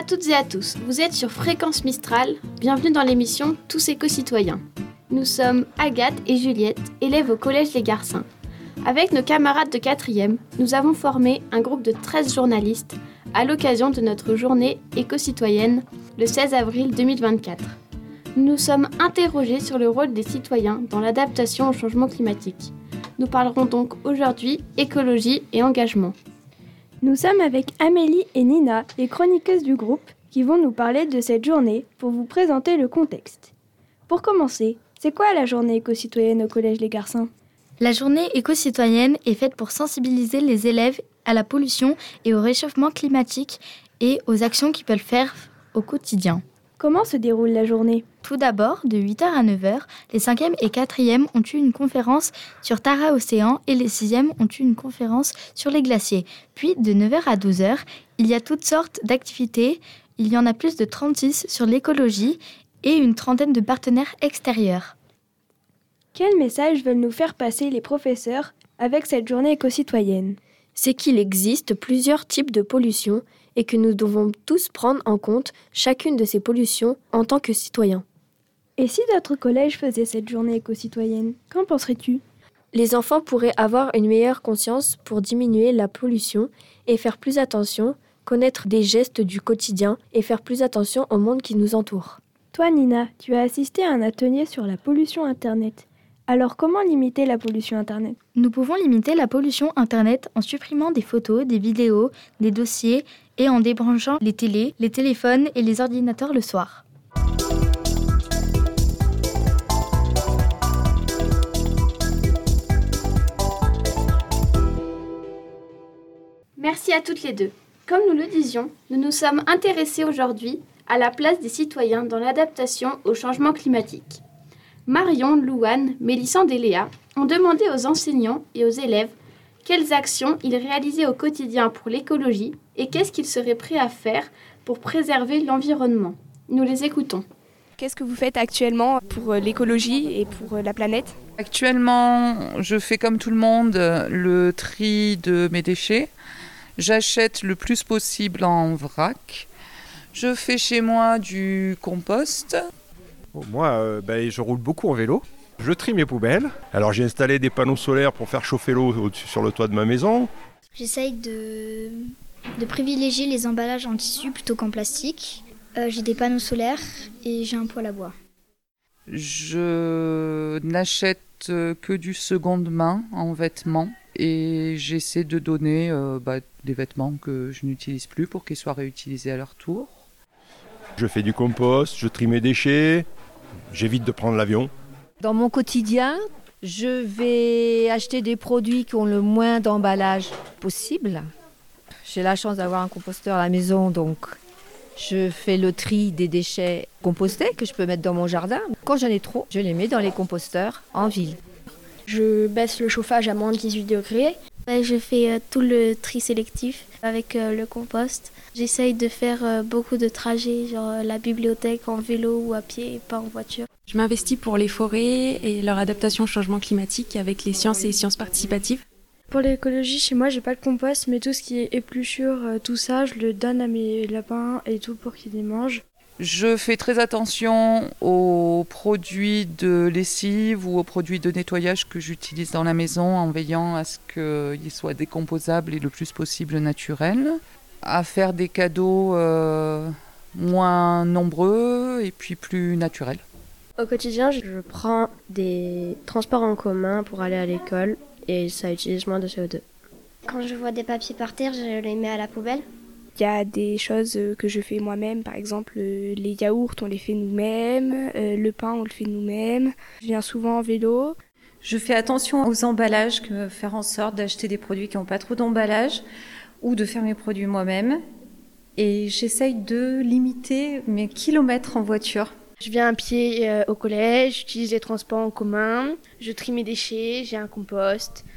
toutes et à tous, vous êtes sur Fréquence Mistral, bienvenue dans l'émission Tous éco-citoyens. Nous sommes Agathe et Juliette, élèves au Collège Les Garcins. Avec nos camarades de 4e, nous avons formé un groupe de 13 journalistes à l'occasion de notre journée éco-citoyenne le 16 avril 2024. Nous nous sommes interrogés sur le rôle des citoyens dans l'adaptation au changement climatique. Nous parlerons donc aujourd'hui écologie et engagement. Nous sommes avec Amélie et Nina, les chroniqueuses du groupe, qui vont nous parler de cette journée pour vous présenter le contexte. Pour commencer, c'est quoi la journée éco-citoyenne au Collège Les Garcins ? La journée éco-citoyenne est faite pour sensibiliser les élèves à la pollution et au réchauffement climatique et aux actions qu'ils peuvent faire au quotidien. Comment se déroule la journée ? Tout d'abord, de 8h à 9h, les 5e et 4e ont eu une conférence sur Tara Océan et les 6e ont eu une conférence sur les glaciers. Puis, de 9h à 12h, il y a toutes sortes d'activités. Il y en a plus de 36 sur l'écologie et une trentaine de partenaires extérieurs. Quel message veulent nous faire passer les professeurs avec cette journée éco-citoyenne ? C'est qu'il existe plusieurs types de pollution et que nous devons tous prendre en compte chacune de ces pollutions en tant que citoyens. Et si notre collège faisait cette journée éco-citoyenne, qu'en penserais-tu ? Les enfants pourraient avoir une meilleure conscience pour diminuer la pollution et faire plus attention, connaître des gestes du quotidien et faire plus attention au monde qui nous entoure. Toi, Nina, tu as assisté à un atelier sur la pollution Internet. Alors, comment limiter la pollution Internet ? Nous pouvons limiter la pollution Internet en supprimant des photos, des vidéos, des dossiers et en débranchant les télés, les téléphones et les ordinateurs le soir. Merci à toutes les deux. Comme nous le disions, nous nous sommes intéressés aujourd'hui à la place des citoyens dans l'adaptation au changement climatique. Marion, Louane, Mélissande et Léa ont demandé aux enseignants et aux élèves quelles actions ils réalisaient au quotidien pour l'écologie et qu'est-ce qu'ils seraient prêts à faire pour préserver l'environnement. Nous les écoutons. Qu'est-ce que vous faites actuellement pour l'écologie et pour la planète ? Actuellement, je fais comme tout le monde le tri de mes déchets. J'achète le plus possible en vrac. Je fais chez moi du compost. Moi, je roule beaucoup en vélo. Je trie mes poubelles. Alors j'ai installé des panneaux solaires pour faire chauffer l'eau sur le toit de ma maison. J'essaye de privilégier les emballages en tissu plutôt qu'en plastique. J'ai des panneaux solaires et j'ai un poêle à bois. Je n'achète que du seconde main en vêtements et j'essaie de donner des vêtements que je n'utilise plus pour qu'ils soient réutilisés à leur tour. Je fais du compost, je trie mes déchets, j'évite de prendre l'avion. Dans mon quotidien, je vais acheter des produits qui ont le moins d'emballage possible. J'ai la chance d'avoir un composteur à la maison, donc je fais le tri des déchets compostés que je peux mettre dans mon jardin. Quand j'en ai trop, je les mets dans les composteurs en ville. Je baisse le chauffage à moins de 18 degrés. Je fais tout le tri sélectif avec le compost. J'essaye de faire beaucoup de trajets, genre la bibliothèque en vélo ou à pied, pas en voiture. Je m'investis pour les forêts et leur adaptation au changement climatique avec les sciences et les sciences participatives. Pour l'écologie, chez moi, j'ai pas de compost, mais tout ce qui est épluchure, tout ça, je le donne à mes lapins et tout pour qu'ils les mangent. Je fais très attention aux produits de lessive ou aux produits de nettoyage que j'utilise dans la maison en veillant à ce qu'ils soient décomposables et le plus possible naturels. À faire des cadeaux moins nombreux et puis plus naturels. Au quotidien, je prends des transports en commun pour aller à l'école et ça utilise moins de CO2. Quand je vois des papiers par terre, je les mets à la poubelle. Il y a des choses que je fais moi-même, par exemple les yaourts, on les fait nous-mêmes, le pain, on le fait nous-mêmes. Je viens souvent en vélo. Je fais attention aux emballages, faire en sorte d'acheter des produits qui n'ont pas trop d'emballage ou de faire mes produits moi-même. Et j'essaye de limiter mes kilomètres en voiture. Je viens à pied au collège, j'utilise les transports en commun, je trie mes déchets, j'ai un compost.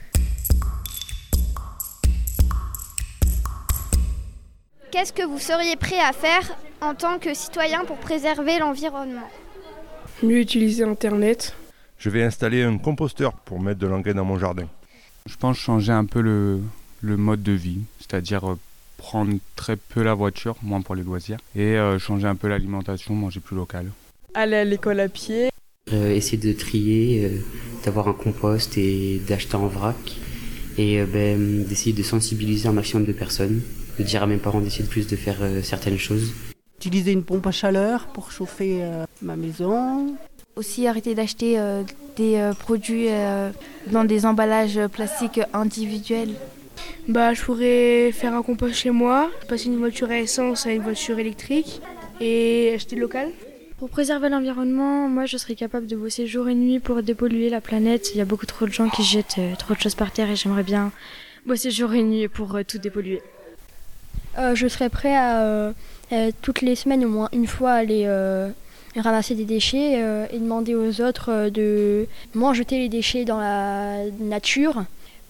Qu'est-ce que vous seriez prêt à faire en tant que citoyen pour préserver l'environnement ? Mieux utiliser Internet. Je vais installer un composteur pour mettre de l'engrais dans mon jardin. Je pense changer un peu le mode de vie, c'est-à-dire prendre très peu la voiture, moins pour les loisirs, et changer un peu l'alimentation, manger plus local. Aller à l'école à pied. Essayer de trier, d'avoir un compost et d'acheter en vrac, et d'essayer de sensibiliser un maximum de personnes, de dire à mes parents d'essayer de plus de faire certaines choses. Utiliser une pompe à chaleur pour chauffer ma maison. Aussi arrêter d'acheter des produits dans des emballages plastiques individuels. Je pourrais faire un compost chez moi, passer une voiture à essence à une voiture électrique et acheter local. Pour préserver l'environnement, moi je serais capable de bosser jour et nuit pour dépolluer la planète. Il y a beaucoup trop de gens qui jettent trop de choses par terre et j'aimerais bien bosser jour et nuit pour tout dépolluer. Je serais prêt à toutes les semaines au moins une fois aller ramasser des déchets et demander aux autres de moins jeter les déchets dans la nature.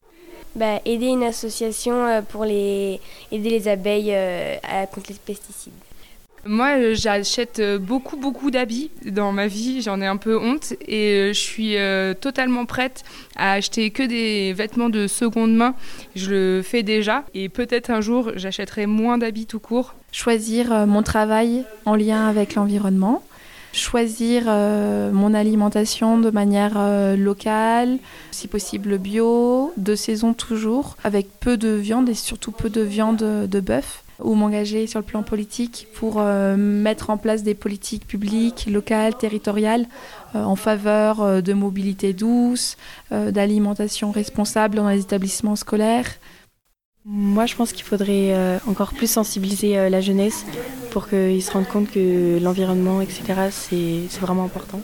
Aider une association pour aider les abeilles contre les pesticides. Moi, j'achète beaucoup d'habits dans ma vie, j'en ai un peu honte et je suis totalement prête à acheter que des vêtements de seconde main. Je le fais déjà et peut-être un jour, j'achèterai moins d'habits tout court. Choisir mon travail en lien avec l'environnement. Choisir mon alimentation de manière locale, si possible bio, de saison toujours, avec peu de viande et surtout peu de viande de bœuf. Ou m'engager sur le plan politique pour mettre en place des politiques publiques, locales, territoriales, en faveur de mobilité douce, d'alimentation responsable dans les établissements scolaires. Moi, je pense qu'il faudrait encore plus sensibiliser la jeunesse pour qu'ils se rendent compte que l'environnement, etc., c'est vraiment important.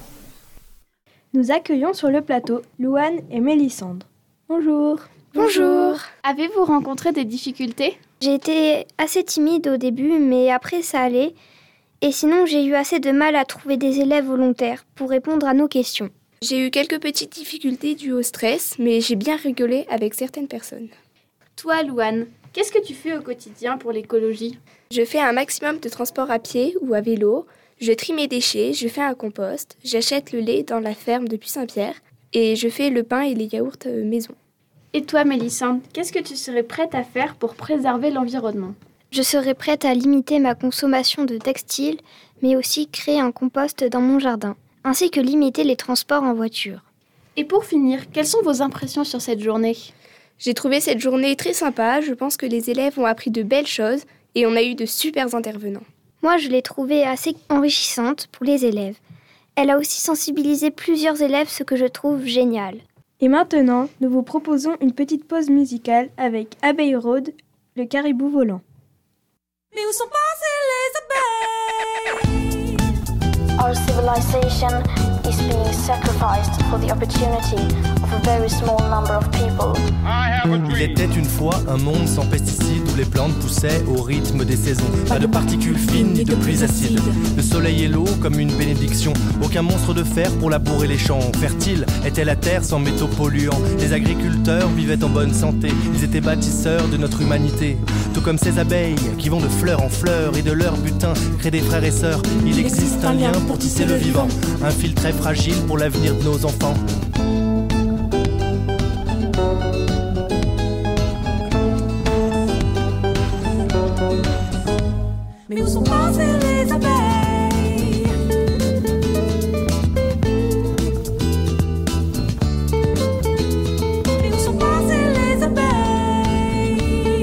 Nous accueillons sur le plateau Louane et Mélissandre. Bonjour. Bonjour. Avez-vous rencontré des difficultés ? J'ai été assez timide au début, mais après ça allait. Et sinon, j'ai eu assez de mal à trouver des élèves volontaires pour répondre à nos questions. J'ai eu quelques petites difficultés dues au stress, mais j'ai bien rigolé avec certaines personnes. Toi, Louane, qu'est-ce que tu fais au quotidien pour l'écologie ? Je fais un maximum de transport à pied ou à vélo, je trie mes déchets, je fais un compost, j'achète le lait dans la ferme depuis Saint-Pierre et je fais le pain et les yaourts maison. Et toi, Mélissandre, qu'est-ce que tu serais prête à faire pour préserver l'environnement ? Je serais prête à limiter ma consommation de textiles, mais aussi créer un compost dans mon jardin, ainsi que limiter les transports en voiture. Et pour finir, quelles sont vos impressions sur cette journée ? J'ai trouvé cette journée très sympa, je pense que les élèves ont appris de belles choses et on a eu de super intervenants. Moi, je l'ai trouvée assez enrichissante pour les élèves. Elle a aussi sensibilisé plusieurs élèves, ce que je trouve génial. Et maintenant, nous vous proposons une petite pause musicale avec Abbey Road, le caribou volant. Mais où sont passées les abeilles? Our civilization is being sacrificed for the opportunity of a very small number of people. Il était une fois un monde sans pesticides où les plantes poussaient au rythme des saisons. Pas de particules fines ni de pluies acides. Le soleil et l'eau comme une bénédiction. Aucun monstre de fer pour labourer les champs. Fertile était la terre sans métaux polluants. Les agriculteurs vivaient en bonne santé. Ils étaient bâtisseurs de notre humanité. Tout comme ces abeilles qui vont de fleur en fleur et de leur butin créent des frères et sœurs. Il existe un lien pour tisser le vivant. Un fil très fragile pour l'avenir de nos enfants. Mais où sont passées les abeilles? Mais où sont passées les abeilles?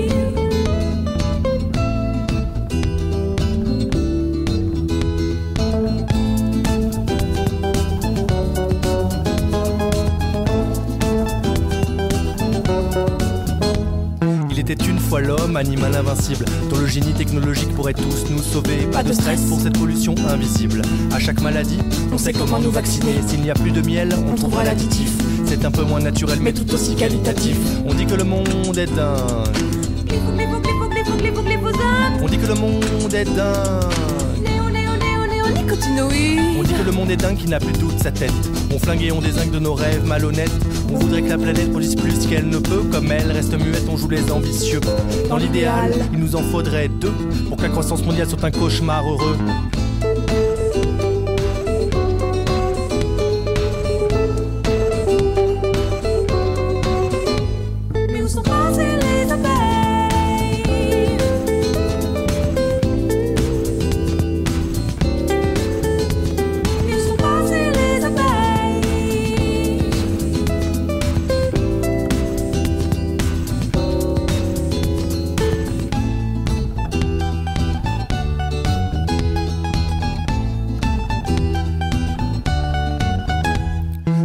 Il était une fois l'homme, animal invincible, dont le génie technologique pourrait tous nous sauver. Pas de stress pour cette pollution invisible. À chaque maladie, on sait comment nous vacciner. S'il n'y a plus de miel, on trouvera l'additif. C'est un peu moins naturel, mais tout aussi qualitatif. On dit que le monde est dingue. On dit que le monde est dingue. On dit que le monde est dingue qui n'a plus doute sa tête. On flingue et on dézingue de nos rêves malhonnêtes. On voudrait que la planète produise plus qu'elle ne peut. Comme elle reste muette, on joue les ambitieux. Dans l'idéal, il nous en faudrait deux pour que la croissance mondiale soit un cauchemar heureux. Mais où sont passées les abeilles?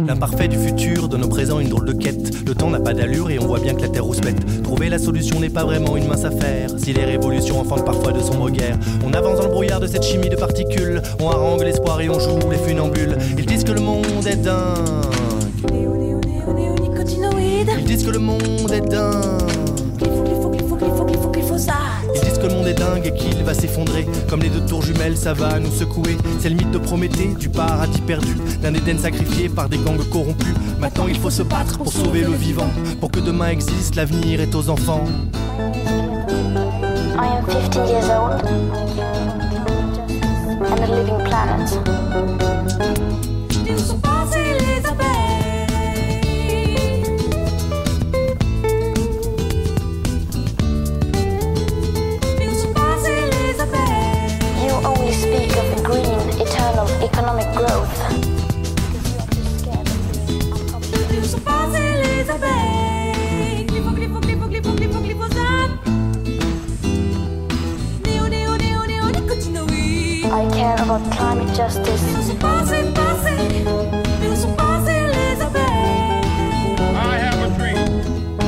L'imparfait du futur donne au présent une drôle de quête. Le temps n'a pas d'allure et on voit bien que la terre rouspète. Trouver la solution n'est pas vraiment une mince affaire. Si les révolutions enfantent parfois de sombres guerres, on avance dans le brouillard de cette chimie de particules. On harangue l'espoir et on joue les funambules. Ils disent que le monde est dingue. Ils disent que le monde est dingue. Ils disent que le monde est dingue et qu'il va s'effondrer. Comme les deux tours jumelles, ça va nous secouer. C'est le mythe de Prométhée, du paradis perdu, d'un Éden sacrifié par des gangs corrompus. Maintenant il faut se battre pour sauver le vivant. Pour que demain existe, l'avenir est aux enfants. I am 50 years old and a living planet. Economic growth. I care about climate justice. I have a dream.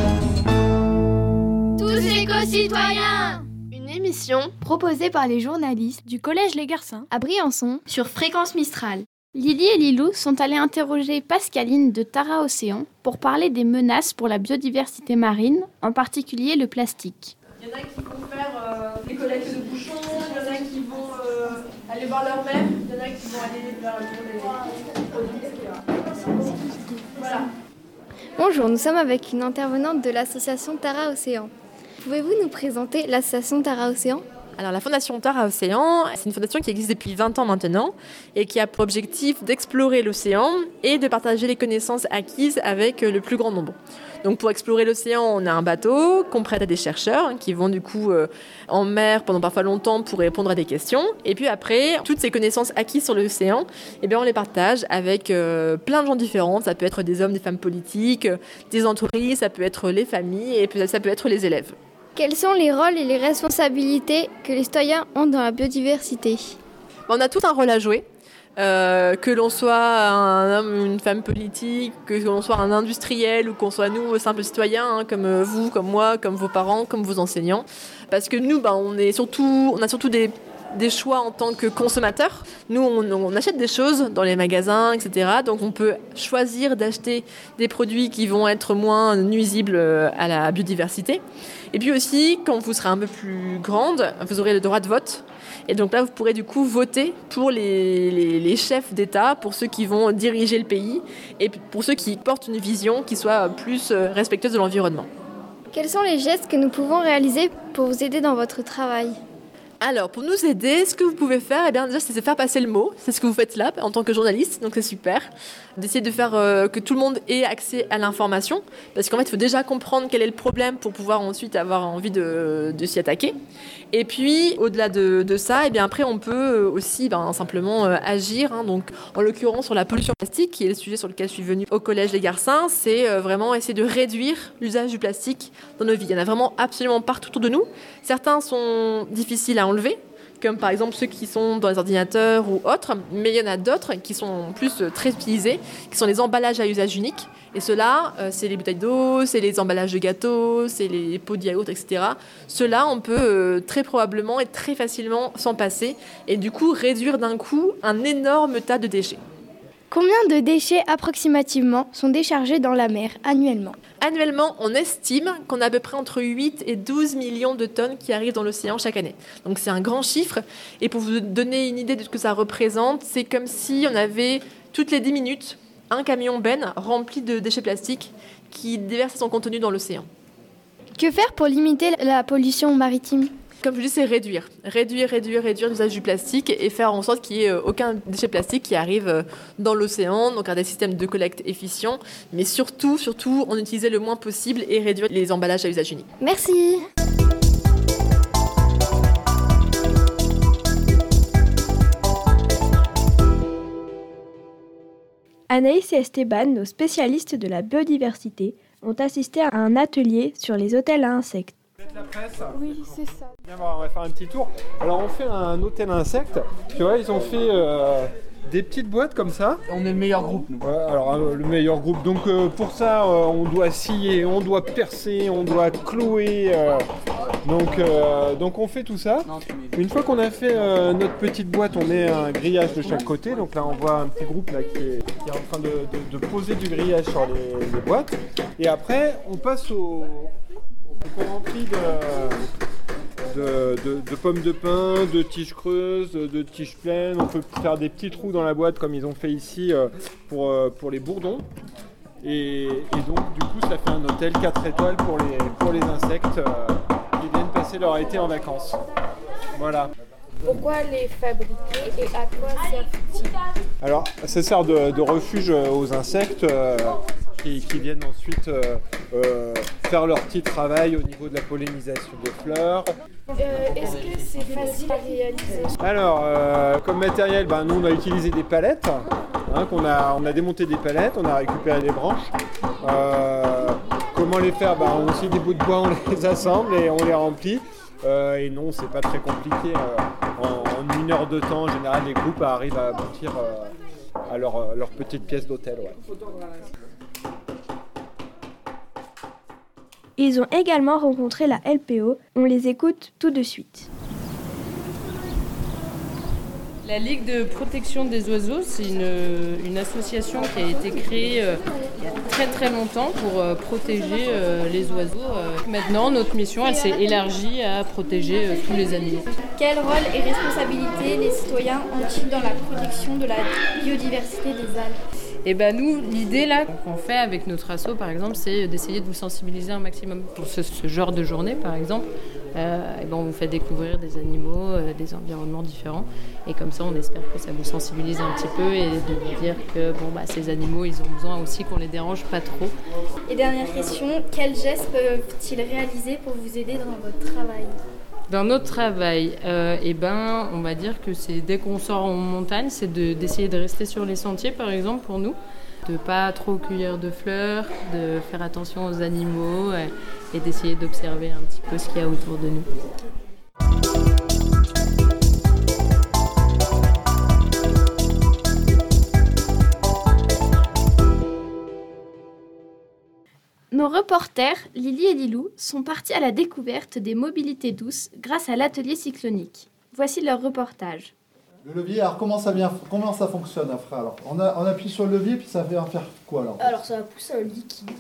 Tous éco-citoyens! Une émission proposée par les journalistes du Collège Les Garcins à Briançon sur Fréquence Mistral. Lily et Lilou sont allés interroger Pascaline de Tara Océan pour parler des menaces pour la biodiversité marine, en particulier le plastique. Il y en a qui vont faire des collectes de bouchons, il y en a qui vont aller voir leur mère, il y en a qui vont aller vers les produits, etc. Voilà. Bonjour, nous sommes avec une intervenante de l'association Tara Océan. Pouvez-vous nous présenter l'association Tara Océan ? Alors la Fondation Tara Océan, c'est une fondation qui existe depuis 20 ans maintenant et qui a pour objectif d'explorer l'océan et de partager les connaissances acquises avec le plus grand nombre. Donc pour explorer l'océan, on a un bateau qu'on prête à des chercheurs qui vont du coup en mer pendant parfois longtemps pour répondre à des questions. Et puis après, toutes ces connaissances acquises sur l'océan, on les partage avec plein de gens différents. Ça peut être des hommes, des femmes politiques, des entreprises, ça peut être les familles et ça peut être les élèves. Quels sont les rôles et les responsabilités que les citoyens ont dans la biodiversité ? On a tout un rôle à jouer. Que l'on soit un homme ou une femme politique, que l'on soit un industriel ou qu'on soit nous, simples citoyens, comme vous, comme moi, comme vos parents, comme vos enseignants. Parce que nous, on a surtout des choix en tant que consommateurs. Nous, on achète des choses dans les magasins, etc. Donc on peut choisir d'acheter des produits qui vont être moins nuisibles à la biodiversité. Et puis aussi, quand vous serez un peu plus grande, vous aurez le droit de vote. Et donc là, vous pourrez du coup voter pour les chefs d'État, pour ceux qui vont diriger le pays et pour ceux qui portent une vision qui soit plus respectueuse de l'environnement. Quels sont les gestes que nous pouvons réaliser pour vous aider dans votre travail ? Alors, pour nous aider, ce que vous pouvez faire, déjà, c'est de faire passer le mot. C'est ce que vous faites là, en tant que journaliste, donc c'est super. D'essayer de faire que tout le monde ait accès à l'information, parce qu'en fait, il faut déjà comprendre quel est le problème pour pouvoir ensuite avoir envie de s'y attaquer. Et puis, au-delà de ça, après, on peut aussi simplement agir. Donc, en l'occurrence, sur la pollution plastique, qui est le sujet sur lequel je suis venue au Collège Les Garcins, c'est vraiment essayer de réduire l'usage du plastique dans nos vies. Il y en a vraiment absolument partout autour de nous. Certains sont difficiles à enlever, comme par exemple ceux qui sont dans les ordinateurs ou autres, mais il y en a d'autres qui sont en plus très utilisés, qui sont les emballages à usage unique. Et ceux-là, c'est les bouteilles d'eau, c'est les emballages de gâteaux, c'est les pots de yaourt, etc. Ceux-là, on peut très probablement et très facilement s'en passer et du coup réduire d'un coup un énorme tas de déchets. Combien de déchets approximativement sont déchargés dans la mer annuellement ? Annuellement, on estime qu'on a à peu près entre 8 et 12 millions de tonnes qui arrivent dans l'océan chaque année. Donc c'est un grand chiffre. Et pour vous donner une idée de ce que ça représente, c'est comme si on avait toutes les 10 minutes un camion benne rempli de déchets plastiques qui déverse son contenu dans l'océan. Que faire pour limiter la pollution maritime ? Comme je dis, c'est réduire l'usage du plastique et faire en sorte qu'il n'y ait aucun déchet plastique qui arrive dans l'océan, donc des systèmes de collecte efficients, mais surtout, en utiliser le moins possible et réduire les emballages à usage unique. Merci. Anaïs et Esteban, nos spécialistes de la biodiversité, ont assisté à un atelier sur les hôtels à insectes. La presse. Oui, c'est ça. Bien, on va faire un petit tour. Alors on fait un hôtel à insectes. Tu vois, ils ont fait des petites boîtes comme ça. On est le meilleur groupe, nous. Ouais, alors le meilleur groupe. Donc pour ça, on doit scier, on doit percer, on doit clouer. Donc on fait tout ça. Une fois qu'on a fait notre petite boîte, on met un grillage de chaque côté. Donc là, on voit un petit groupe là, qui est en train de poser du grillage sur les boîtes. Et après, on passe on remplit de pommes de pin, de tiges creuses, de tiges pleines. On peut faire des petits trous dans la boîte comme ils ont fait ici pour les bourdons. Et donc du coup ça fait un hôtel 4 étoiles pour les insectes qui viennent passer leur été en vacances. Voilà. Pourquoi les fabriquer et à quoi servent-ils? Alors ça sert de refuge aux insectes qui viennent ensuite faire leur petit travail au niveau de la pollinisation des fleurs. Est-ce que c'est facile à réaliser? Alors, comme matériel, nous on a utilisé des palettes, on a démonté des palettes, on a récupéré des branches. Comment les faire? On scie des bouts de bois, on les assemble et on les remplit. Et non, c'est pas très compliqué. En 1 heure de temps, en général, les groupes arrivent à aboutir à leur petite pièce d'hôtel. Ouais. Ils ont également rencontré la LPO. On les écoute tout de suite. La Ligue de protection des oiseaux, c'est une association qui a été créée il y a très très longtemps pour protéger les oiseaux. Maintenant, notre mission, elle s'est élargie à protéger tous les animaux. Quel rôle et responsabilité les citoyens ont-ils dans la protection de la biodiversité des algues? Et nous, l'idée là qu'on fait avec notre asso, par exemple, c'est d'essayer de vous sensibiliser un maximum pour ce genre de journée, par exemple. On vous fait découvrir des animaux, des environnements différents, et comme ça, on espère que ça vous sensibilise un petit peu et de vous dire que ces animaux, ils ont besoin aussi qu'on les dérange pas trop. Et dernière question, quels gestes peuvent-ils réaliser pour vous aider dans votre travail? Dans notre travail, on va dire que c'est dès qu'on sort en montagne, c'est d'essayer de rester sur les sentiers, par exemple, pour nous, de pas trop cueillir de fleurs, de faire attention aux animaux et d'essayer d'observer un petit peu ce qu'il y a autour de nous. Nos reporters, Lily et Lilou, sont partis à la découverte des mobilités douces grâce à l'atelier cyclonique. Voici leur reportage. Le levier, alors comment ça fonctionne après? Alors, on appuie sur le levier, puis ça va faire quoi alors? Alors ça va pousser un liquide.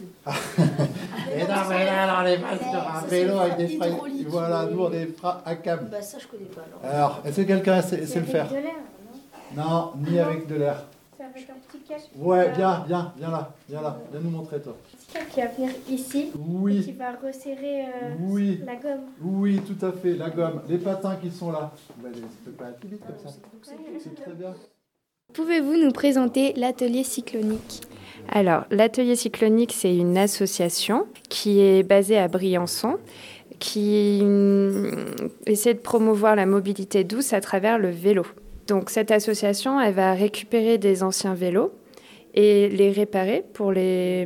Et non, mais là, on est pas sur un vélo avec des freins. Voilà, nous on est freins à câble. Ça je connais pas alors. Alors, est-ce que quelqu'un sait le faire? Avec de l'air, non, ni avec de l'air. C'est avec un petit câble. Ouais, viens là, viens nous montrer toi. Qui va venir ici, oui. Et qui va resserrer la gomme. Oui, tout à fait, la gomme. Les patins qui sont là. C'est pas plus vite comme ça. C'est très bien. Pouvez-vous nous présenter l'atelier cyclonique? Alors, l'atelier cyclonique, c'est une association qui est basée à Briançon, qui essaie de promouvoir la mobilité douce à travers le vélo. Donc, cette association, elle va récupérer des anciens vélos et les réparer pour les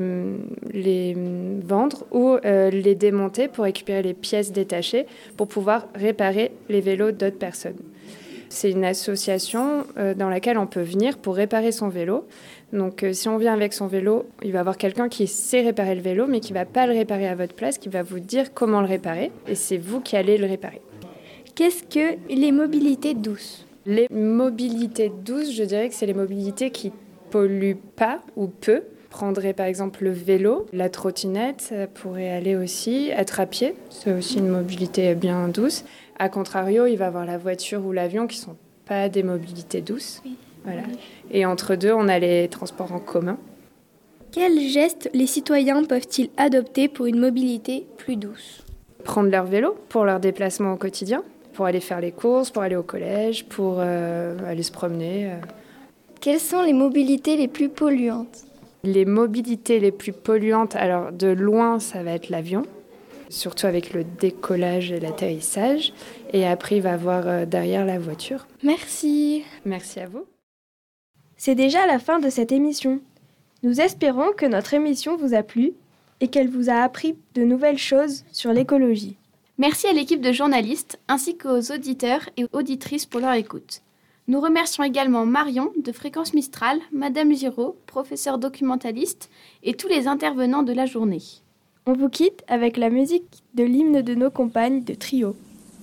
vendre ou les démonter pour récupérer les pièces détachées pour pouvoir réparer les vélos d'autres personnes. C'est une association dans laquelle on peut venir pour réparer son vélo. Donc si on vient avec son vélo, il va y avoir quelqu'un qui sait réparer le vélo mais qui ne va pas le réparer à votre place, qui va vous dire comment le réparer et c'est vous qui allez le réparer. Qu'est-ce que les mobilités douces? Les mobilités douces, je dirais que c'est les mobilités qui pollue pas ou peu. Prendrait par exemple le vélo, la trottinette, ça pourrait aller aussi, être à pied, c'est aussi une mobilité bien douce. A contrario, il va y avoir la voiture ou l'avion qui ne sont pas des mobilités douces. Oui. Voilà. Et entre deux, on a les transports en commun. Quels gestes les citoyens peuvent-ils adopter pour une mobilité plus douce? Prendre leur vélo pour leur déplacement au quotidien, pour aller faire les courses, pour aller au collège, pour aller se promener. Quelles sont les mobilités les plus polluantes? Les mobilités les plus polluantes, alors de loin, ça va être l'avion, surtout avec le décollage et l'atterrissage. Et après, il va y avoir derrière la voiture. Merci. Merci à vous. C'est déjà la fin de cette émission. Nous espérons que notre émission vous a plu et qu'elle vous a appris de nouvelles choses sur l'écologie. Merci à l'équipe de journalistes ainsi qu'aux auditeurs et auditrices pour leur écoute. Nous remercions également Marion de Fréquence Mistral, Madame Giraud, professeure documentaliste, et tous les intervenants de la journée. On vous quitte avec la musique de l'hymne de nos compagnes de Trio.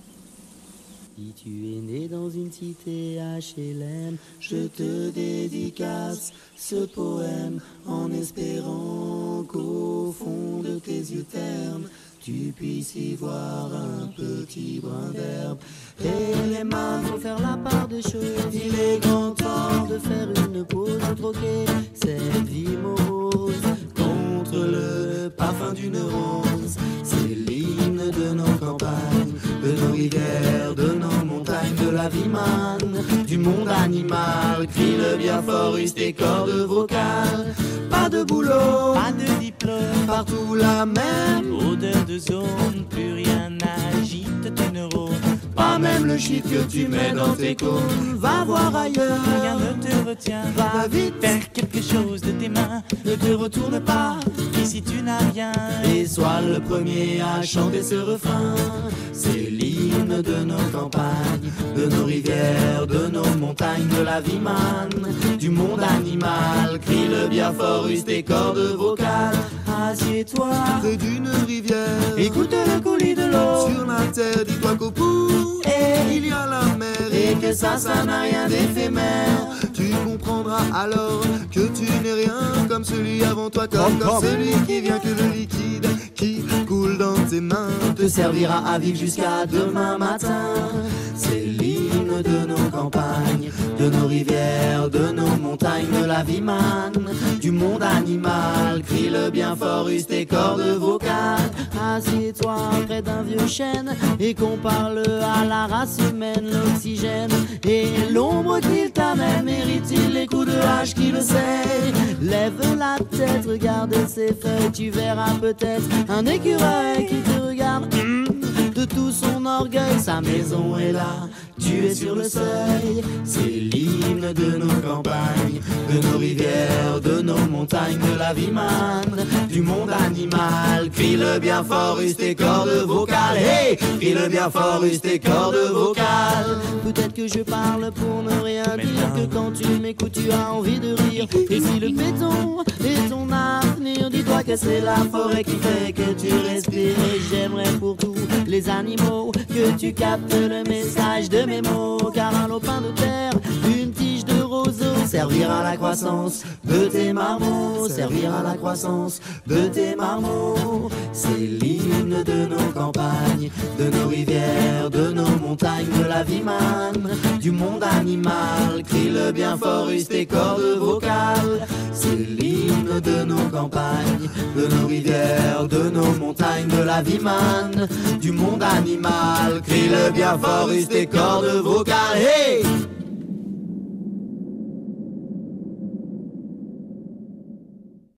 Si tu es né dans une cité HLM, je te dédicace ce poème en espérant qu'au fond de tes yeux ternes, tu puisses y voir un petit brin d'herbe. Et les mains, faut faire la part des choses. Il est grand temps de faire une pause, de troquer cette vie morose contre le parfum d'une rose. C'est l'hymne de nos campagnes, de nos rivières, de nos montagnes, de la vie manne, du monde animal. Crie le bien fort, use tes cordes vocales. Pas de boulot, pas de diplôme, partout la même odeur de zone, plus rien n'agite tes neurones. Pas même le chiffre que tu mets dans tes cônes. Va voir ailleurs, rien ne te retient. Va vite faire quelque chose de tes mains. Ne te retourne pas, ici tu n'as rien. Et sois le premier à chanter ce refrain. C'est l'hymne de nos campagnes, de nos rivières, de nos montagnes, de la vie manne, du monde animal. Crie le bien fort, use tes cordes vocales. Assieds-toi près d'une rivière, écoute le coulis de l'eau. Sur la terre, dis-toi qu'au bout, et il y a la mer. Et que ça n'a rien d'éphémère. Tu comprendras alors que tu n'es rien comme celui avant toi, comme celui qui vient, que le liquide qui coule dans tes mains te servira à vivre jusqu'à demain matin. C'est l'hymne de nos campagnes, de nos rivières, de nos montagnes, de la vie manne, du monde animal. Crie le bien fort, use tes cordes vocales. Assieds-toi près d'un vieux chêne et qu'on parle à la race humaine. L'oxygène et l'ombre qu'il t'amène, mérite-t-il les coups de hache qui le sait? Lève la tête, regarde ses feuilles, tu verras peut-être un écureuil qui te regarde de tout son orgueil. Sa maison est là, tu es sur le seuil. C'est l'hymne de nos campagnes, de nos rivières, de nos montagnes, de la vie manne, du monde animal. Crie le bien fort, use tes cordes vocales. Hey, crie le bien fort, use tes cordes vocales. Peut-être que je parle pour ne rien dire, que quand tu m'écoutes tu as envie de rire. Et si le béton est ton avenir, dis-toi que c'est la forêt qui fait que tu respires. Et j'aimerais pour tous les animaux que tu captes le message de mes mots. Car un lopin de terre, une tige de roseau, servir à la croissance de tes marmots, servir à la croissance de tes marmots. C'est l'hymne de nos campagnes, de nos rivières, de nos montagnes, de la vie manne, du monde animal. Crie le bien fort, use tes cordes vocales. C'est l'hymne de nos campagnes, de nos rivières, de nos montagnes, de la vie manne, du monde animal. Crie le bien fort, use tes cordes vocales. Hey!